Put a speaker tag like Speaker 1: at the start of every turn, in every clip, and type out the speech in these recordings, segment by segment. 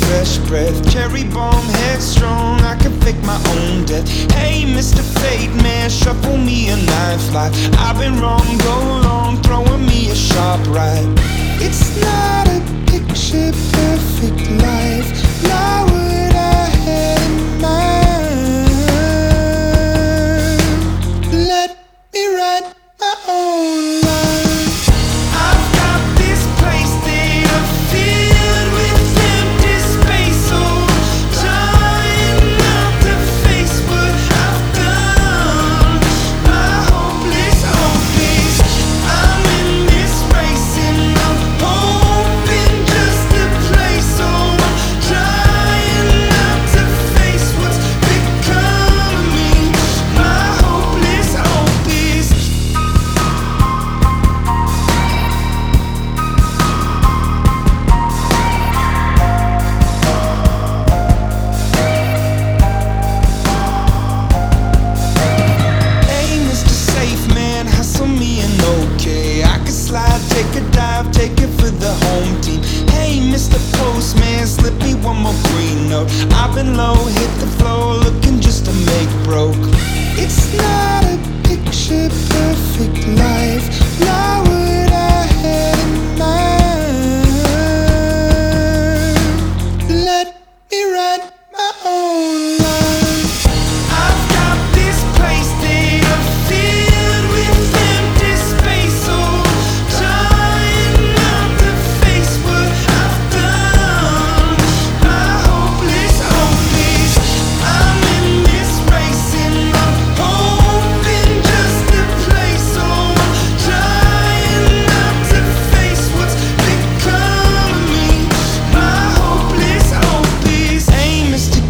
Speaker 1: fresh breath. Cherry bomb, headstrong, I can fake my own death. Hey, Mr. Fate Man, shuffle me a knife like I've been wrong, go long, throwing me a sharp right. It's not a picture perfect life, not what I had in mind. Let me write my own life. I've got this place that I filled with empty space, so trying not to face what I've done. My hopeless hopeless, I'm in this race and I'm hoping just to play, so I'm trying not to face what's become of me. My hopeless hopeless. Hey, Mr. Safe Man, hustle me and okay. I can slide, take a dive, take it for the home team. Hey, Mr. Postman, slip me one more green note. I've been low, hit the floor, looking just to make broke. It's not a picture perfect life, not what I had in mind. Let me write my own life. I've got this place that I filled with empty space, so trying not to face what I've done. My hopeless hopeless, I'm in this race and I'm hoping just to play, so I'm trying not to face what's become of me. My hopeless hopeless. Hey, Mr.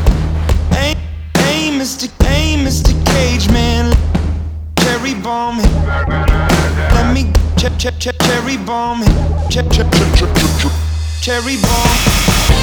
Speaker 1: Mr. Cage Man, cherry bomb. Let me cherry bomb, cherry bomb.